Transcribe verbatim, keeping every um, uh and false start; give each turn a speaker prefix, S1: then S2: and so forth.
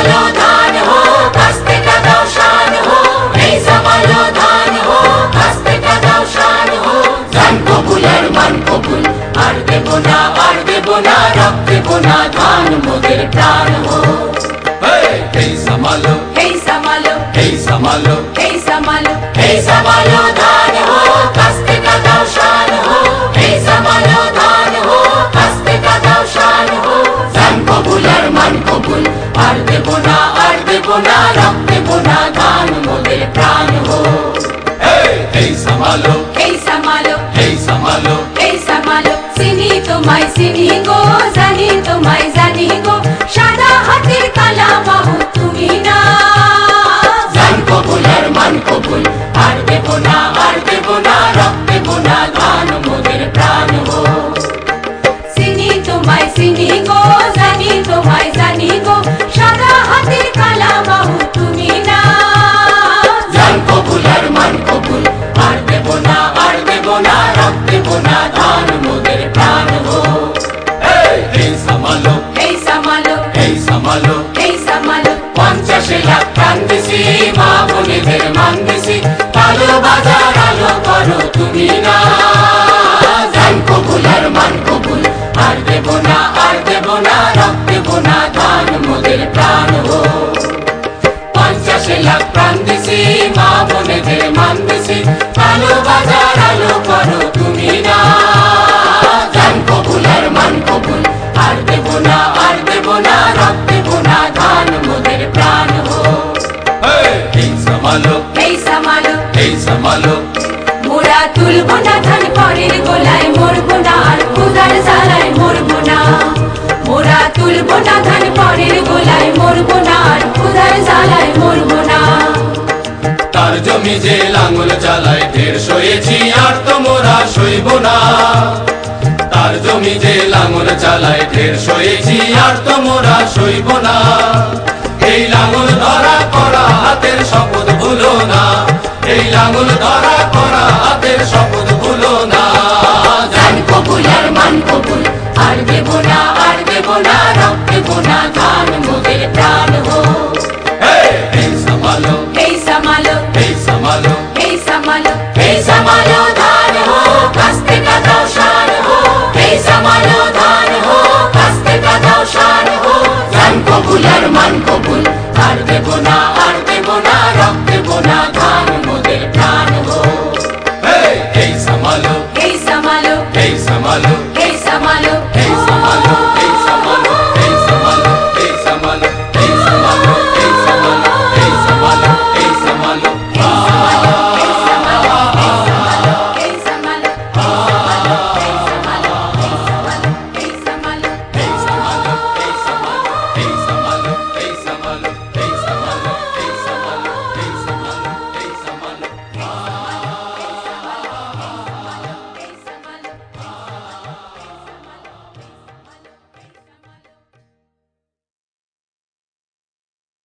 S1: সামালো ধান হোক আস্তে কাদাও শান হোক এই সামালো ধান হোক আস্তে কাদাও শান হোক জান কবুল আর মান কবুল আর দেব না আর দেব না রক্ত দেব না ধান মোদের প্রাণ হোক
S2: Hey samalo,
S1: hey সামালো
S2: hey samalo,
S1: hey সামালো এই সামালো ধান হোক আস্তে কাদাও শান হোক এই সামালো ধান হোক আস্তে কাদাও শান হোক জান কবুল আর মান কবুল আর দেব না আর দেব না রক্ত দেব না ধান মোদের প্রাণ হোক
S2: hey samalo,
S1: এই সামালো
S2: hey samalo,
S1: এই সামালো চিনি তোমায় চিনি গো জানি তোমায় জানি গো সাদা হাতের কালা বাহু তুমি না জান কবুল আর মান কবুল আর দেব না আর দেব না রক্ত দেব না ধান মোদের প্রাণ হোক চিনি তোমায় চিনি গো জানি তোমায় জানি গো সাদা হাতের কালা বাহু তুমি না জান কবুল আর মান কবুল আর দেব না আর দেব না রক্ত দেব না ধান মোদের প্রাণ হোক
S2: hey samalo,
S1: এই সামালো
S2: hey samalo,
S1: এই সামালো পঞ্চাশে লাখ প্রাণ দিছি মা বোনেদের মান দিছি কালো বাজার আলো করো তুমি না জান কবুল আর মান কবুল আর দেব না আর দেব না রক্ত দেব না ধান মোদের প্রাণ হোক পঞ্চাশে লাখ প্রাণ দিছি মা বোনেদের মান দিছি কালো বাজার আলো করো তুমি না জান কবুল আর মান কবুল আর দেব না আর দেব না রক্ত দেব না ধান মোদের প্রাণ হোক
S2: hey samalo,
S1: এই সামালো
S2: hey samalo,
S1: মোরা তুলব না ধান পরের গোলায় মরব না আর খুদার জ্বালায় মরব না মোরা তুলব না ধান পরের গোলায় মরব না আর খুদার জ্বালায় মরব না
S2: তার জমি যে লাঙ্গল চালায় ঢের সয়েছি আর তো মোরা সইব না তার জমি যে লাঙ্গল চালায় ঢের সয়েছি আর তো মোরা সইব না এই লাঙ্গল ধরা করা হাতের শপথ ভুলো না এই লাঙ্গল ধরা করা হাতের শপথ ভুলো না
S1: জান কবুল আর মান কবুল আর দেব না আর দেব না রক্ত দেব না ধান মোদের প্রাণ হোক
S2: এই সামালো,
S1: এই সামালো
S2: এই সামালো,
S1: এই সামালো এই সামালো ধান হোক আস্তে কাদাও শান হোক এই সামালো ধান হোক আস্তে কাদাও শান হোক জান কবুল আর মান কবুল আর দেব না আর দেব না রক্ত দেব না ধান মোদের প্রাণ হোক
S2: এই সামালো,